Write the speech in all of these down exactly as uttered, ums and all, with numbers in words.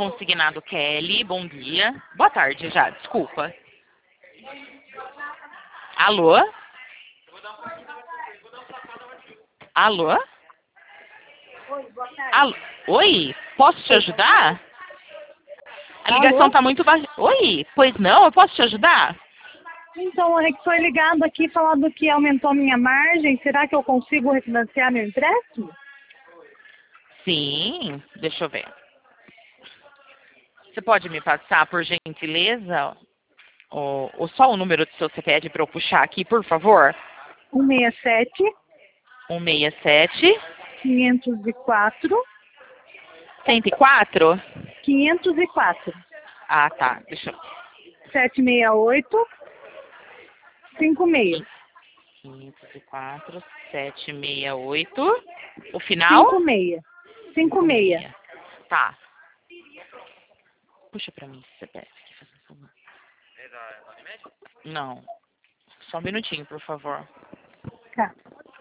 consignado Kelly, bom dia. Boa tarde já, desculpa. Alô? Alô? Oi, boa tarde. Alô? Oi, posso te ajudar? A ligação tá muito baixa. Oi, pois não, eu posso te ajudar? Então, é que foi ligado aqui falando que aumentou a minha margem. Será que eu consigo refinanciar meu empréstimo? Sim, deixa eu ver. Você pode me passar, por gentileza, o, o, só o número do seu C P F para eu puxar aqui, por favor? um seis sete, um seis sete, quinhentos e quatro, cento e quatro? quinhentos e quatro, Ah, tá. Deixa eu... sete seis oito, cinco seis. quinhentos e quatro, setecentos e sessenta e oito. O final? cinco seis. cinco seis. Tá. Puxa pra mim esse C P F aqui, fazendo favor. Não. Só um minutinho, por favor. Tá.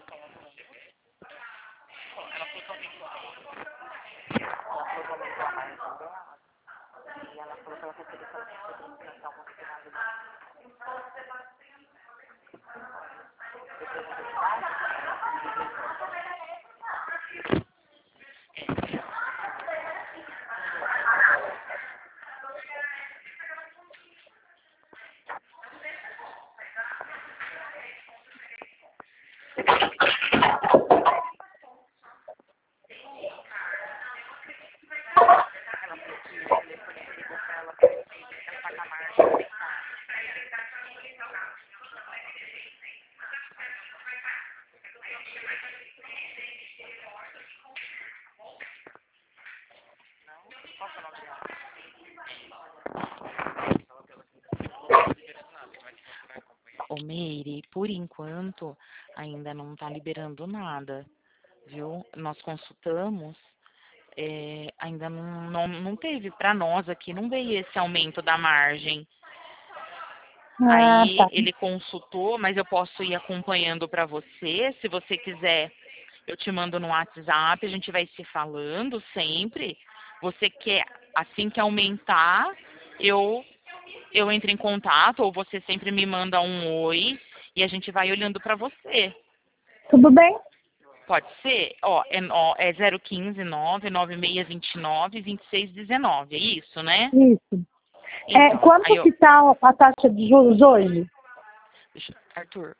Ô, Meire, por enquanto, ainda não tá liberando nada, viu? Nós consultamos, é, ainda não, não, não teve para nós aqui, não veio esse aumento da margem. Ah, Aí tá. ele consultou, mas eu posso ir acompanhando para você. Se você quiser, eu te mando no WhatsApp, a gente vai se falando sempre. Você quer, assim que aumentar, eu, eu entro em contato, ou você sempre me manda um oi e a gente vai olhando para você. Tudo bem? Pode ser? Ó, é, ó, é zero um cinco, nove nove seis dois nove, dois seis um nove, é isso, né? Isso. É, Então, aí quanto eu... que tá a taxa de juros hoje? Deixa, Arthur,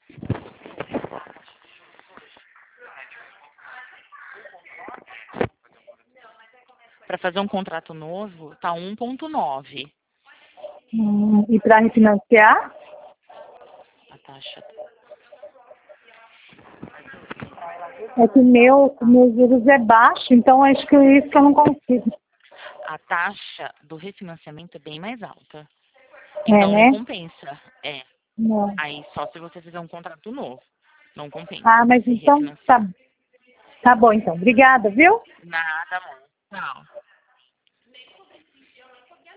para fazer um contrato novo, tá um ponto nove. Hum, e para refinanciar? A taxa. É que meu, meus juros é baixo, então acho que é isso que eu não consigo. A taxa do refinanciamento é bem mais alta. É, Então não né? compensa. É. Não. Aí só se você fizer um contrato novo. Não compensa Ah, mas você então tá, refinanciar. tá bom então. Obrigada, viu? Nada, amor. Tchau.